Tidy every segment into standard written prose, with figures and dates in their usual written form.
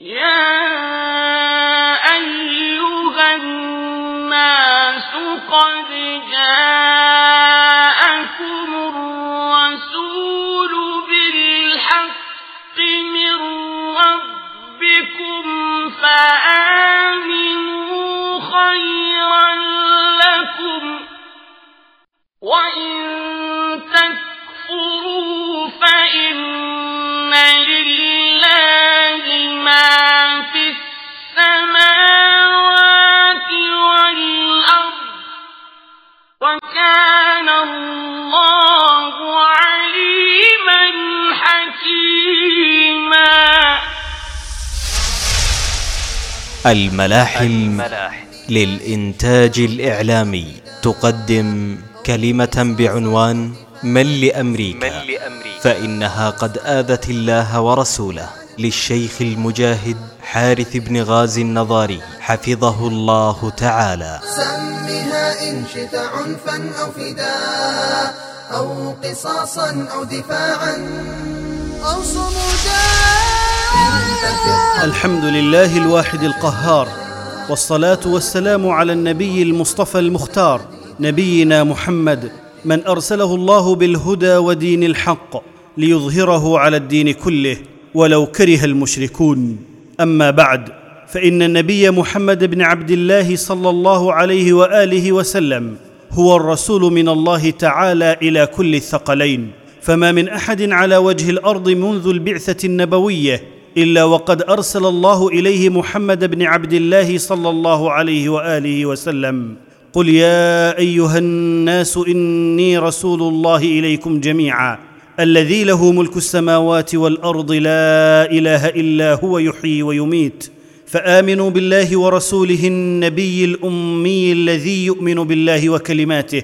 يا أيها الناس قد جاءكم الرسول بالحق من ربكم فآمنوا خيرا لكم وإن تكفروا فإن لله ما في السماوات والأرض وكان الله عليما حكيما. الملاحم للإنتاج الإعلامي تقدم كلمة بعنوان من لأمريكا، فإنها قد آذت الله ورسوله، للشيخ المجاهد حارث بن غازي النظاري حفظه الله تعالى. سمها إن شئت عنفا أو فداء أو قصاصا أو دفاعا أو صمودا. الحمد لله الواحد القهار، والصلاة والسلام على النبي المصطفى المختار، نبينا محمد، من أرسله الله بالهدى ودين الحق ليظهره على الدين كله ولو كره المشركون. أما بعد، فإن النبي محمد بن عبد الله صلى الله عليه وآله وسلم هو الرسول من الله تعالى إلى كل الثقلين، فما من أحد على وجه الأرض منذ البعثة النبوية إلا وقد أرسل الله إليه محمد بن عبد الله صلى الله عليه وآله وسلم. قل يا أيها الناس إني رسول الله إليكم جميعا الذي له ملك السماوات والأرض لا إله إلا هو يحيي ويميت، فآمنوا بالله ورسوله النبي الأمي الذي يؤمن بالله وكلماته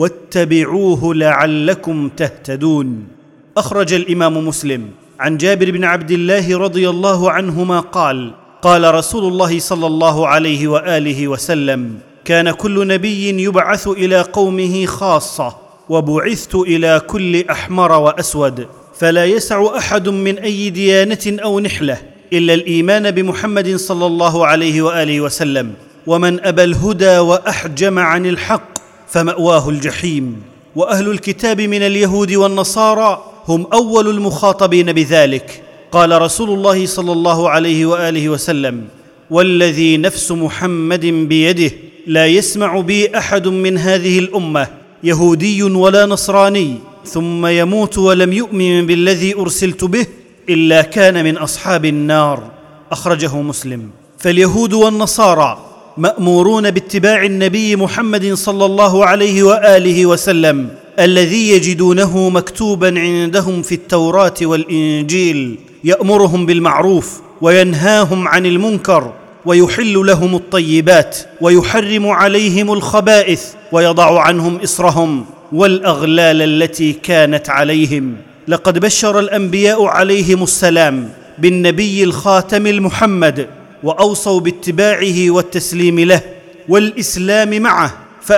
واتبعوه لعلكم تهتدون. أخرج الإمام مسلم عن جابر بن عبد الله رضي الله عنهما قال: قال رسول الله صلى الله عليه وآله وسلم: كان كل نبي يبعث إلى قومه خاصة، وبعثت إلى كل أحمر وأسود، فلا يسع أحد من أي ديانة أو نحلة إلا الإيمان بمحمد صلى الله عليه وآله وسلم، ومن أبى الهدى وأحجم عن الحق فمأواه الجحيم. وأهل الكتاب من اليهود والنصارى هم أول المخاطبين بذلك. قال رسول الله صلى الله عليه وآله وسلم: والذي نفس محمد بيده لا يسمع بي أحد من هذه الأمة يهودي ولا نصراني ثم يموت ولم يؤمن بالذي أرسلت به إلا كان من أصحاب النار. أخرجه مسلم. فاليهود والنصارى مأمورون باتباع النبي محمد صلى الله عليه وآله وسلم الذي يجدونه مكتوبا عندهم في التوراة والإنجيل، يأمرهم بالمعروف وينهاهم عن المنكر ويحل لهم الطيبات ويحرم عليهم الخبائث ويضع عنهم إصرهم والأغلال التي كانت عليهم. لقد بشر الأنبياء عليهم السلام بالنبي الخاتم المحمد، وأوصوا باتباعه والتسليم له والإسلام معه،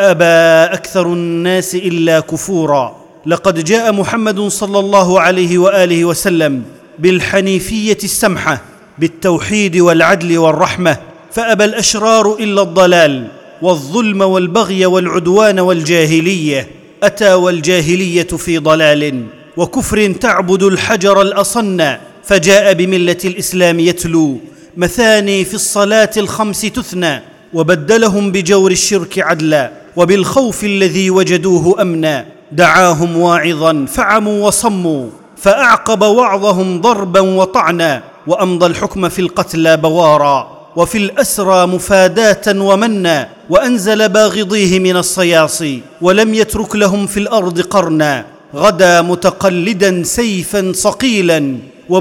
فأبى أكثر الناس إلا كفورا. لقد جاء محمد صلى الله عليه وآله وسلم بالحنيفية السمحة، بالتوحيد والعدل والرحمة، فأبى الأشرار إلا الضلال والظلم والبغي والعدوان والجاهلية. أتى والجاهلية في ضلال وكفر تعبد الحجر الأصنّ، فجاء بملة الإسلام يتلو مثاني في الصلاة الخمس تثنى، وبدلهم بجور الشرك عدلا وبالخوف الذي وجدوه أمنا. دعاهم واعظا فعموا وصموا، فأعقب وعظهم ضربا وطعنا، وأمضى الحكم في القتلى بوارا وفي الأسرى مفاداة ومنا، وأنزل باغضيه من الصياصي ولم يترك لهم في الأرض قرنا. غدا متقلدا سيفا صقيلا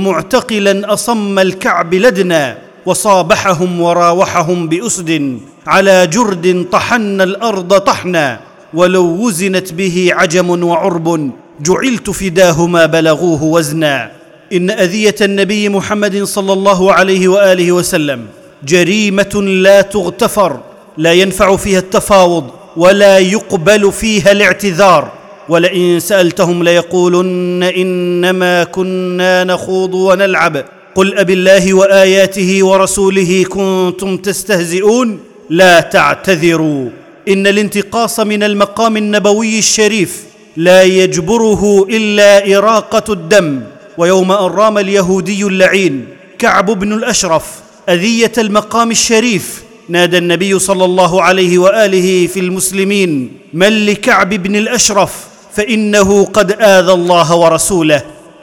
ومعتقلا أصم الكعب لدنا، وصابحهم وراوحهم بأسد على جرد طحن الأرض طحنا. ولو وزنت به عجم وعرب جعلت فداه ما بلغوه وزنا. إن أذية النبي محمد صلى الله عليه وآله وسلم جريمة لا تغتفر، لا ينفع فيها التفاوض ولا يقبل فيها الاعتذار. ولئن سألتهم ليقولن إنما كنا نخوض ونلعب قل أبالله وآياته ورسوله كنتم تستهزئون لا تعتذروا، إن الانتقاص من المقام النبوي الشريف لا يجبره إلا إراقة الدم. ويوم أن رام اليهودي اللعين كعب بن الأشرف أذية المقام الشريف، نادى النبي صلى الله عليه وآله في المسلمين: من لكعب بن الأشرف فإنه قد آذى الله ورسوله.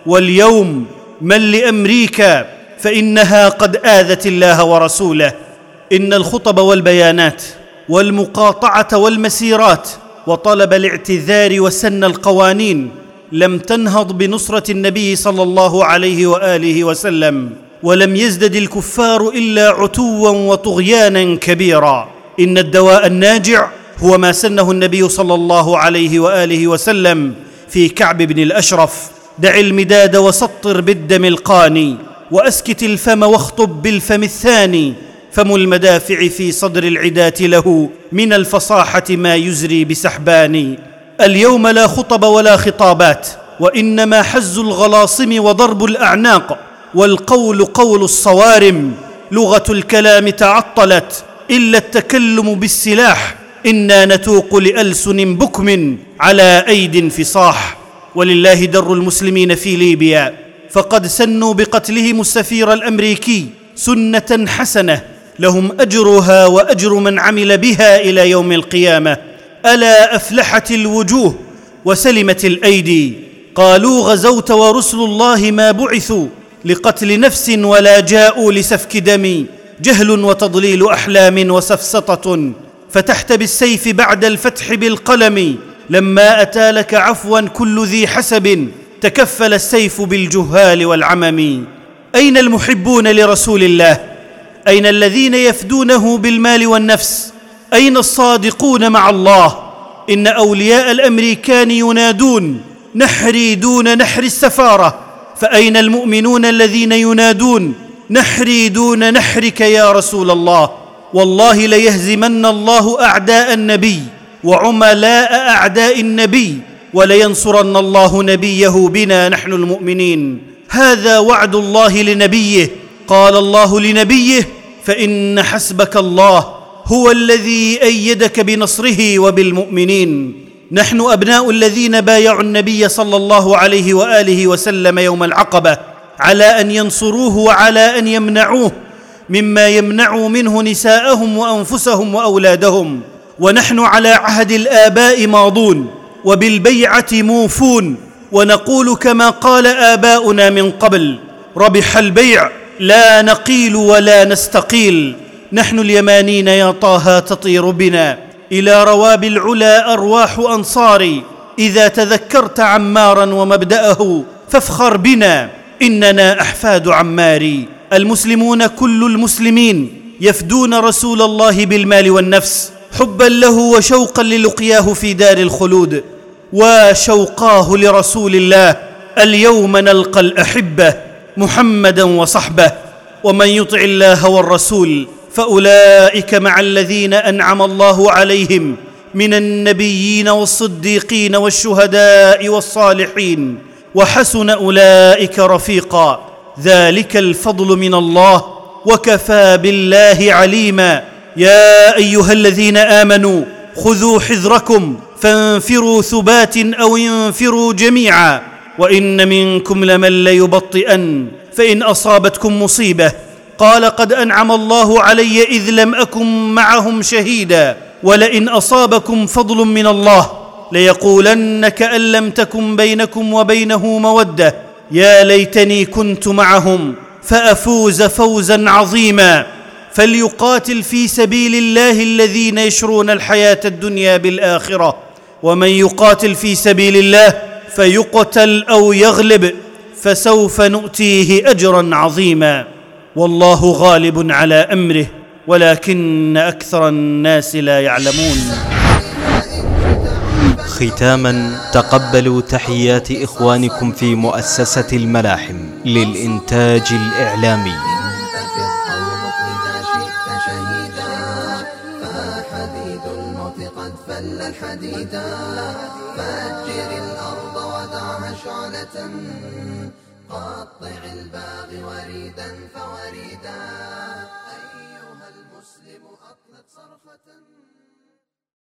واليوم من لأمريكا فإنها قد آذت الله ورسوله. إن الخطب والبيانات والمقاطعة والمسيرات وطلب الاعتذار وسن القوانين لم تنهض بنصرة النبي صلى الله عليه وآله وسلم، ولم يزدد الكفار إلا عتوا وطغيانا كبيرا. إن الدواء الناجع هو ما سنه النبي صلى الله عليه وآله وسلم في كعب بن الأشرف: دع المداد وسطر بالدم القاني، وأسكت الفم واخطب بالفم الثاني، فم المدافع في صدر العداة له من الفصاحة ما يزري بسحبان. اليوم لا خطب ولا خطابات، وإنما حز الغلاصم وضرب الأعناق، والقول قول الصوارم. لغة الكلام تعطلت إلا التكلم بالسلاح، إنا نتوق لألسن بكم على أيد فصاح. ولله در المسلمين في ليبيا، فقد سنوا بقتلهم السفير الأمريكي سنة حسنة لهم أجرها وأجر من عمل بها إلى يوم القيامة. ألا أفلحت الوجوه وسلمت الأيدي. قالوا غزوت ورسل الله ما بعثوا لقتل نفس ولا جاءوا لسفك دم. جهل وتضليل أحلام وسفسطة، فتحت بالسيف بعد الفتح بالقلم. لما أتى لك عفوا كل ذي حسب، تكفل السيف بالجهال والعمم. أين المحبون لرسول الله؟ أين الذين يفدونه بالمال والنفس؟ أين الصادقون مع الله؟ إن أولياء الأمريكان ينادون: نحري دون نحر السفارة. فأين المؤمنون الذين ينادون: نحري دون نحرك يا رسول الله؟ والله ليهزمن الله أعداء النبي وعملاء أعداء النبي، ولينصرن الله نبيه بنا نحن المؤمنين. هذا وعد الله لنبيه. قال الله لنبيه: فإن حسبك الله هو الذي أيدك بنصره وبالمؤمنين. نحن أبناء الذين بايعوا النبي صلى الله عليه وآله وسلم يوم العقبة على أن ينصروه وعلى أن يمنعوه مما يمنعوا منه نساءهم وأنفسهم وأولادهم. ونحن على عهد الآباء ماضون، وبالبيعة موفون، ونقول كما قال آباؤنا من قبل: ربح البيع لا نقيل ولا نستقيل. نحن اليمانين يا طه تطير بنا إلى رواب العلا أرواح أنصاري. إذا تذكرت عمارا ومبدأه فافخر بنا، إننا أحفاد عماري. المسلمون كل المسلمين يفدون رسول الله بالمال والنفس حبا له وشوقا للقياه في دار الخلود، وشوقاه لرسول الله. اليوم نلقى الأحبة محمدا وصحبه. ومن يطع الله والرسول فأولئك مع الذين أنعم الله عليهم من النبيين والصديقين والشهداء والصالحين، وحسن أولئك رفيقا. ذلك الفضل من الله، وكفى بالله عليما. يا أيها الذين آمنوا خذوا حذركم فانفروا ثبات أو انفروا جميعا، وإن منكم لمن ليبطئن فإن أصابتكم مصيبة قال قد أنعم الله علي إذ لم أكن معهم شهيدا، ولئن أصابكم فضل من الله ليقولن كأن لم تكن بينكم وبينه مودة، يا ليتني كنت معهم فأفوز فوزا عظيما. فليقاتل في سبيل الله الذين يشرون الحياة الدنيا بالآخرة، ومن يقاتل في سبيل الله فيقتل أو يغلب فسوف نؤتيه أجرا عظيما. والله غالب على أمره ولكن أكثر الناس لا يعلمون. ختاما، تقبلوا تحيات إخوانكم في مؤسسة الملاحم للإنتاج الإعلامي. فأجر الأرض ودعها شعلة قطع الباغي وريدا. وريدا فوريدا. أيها المسلم أطلق صرخة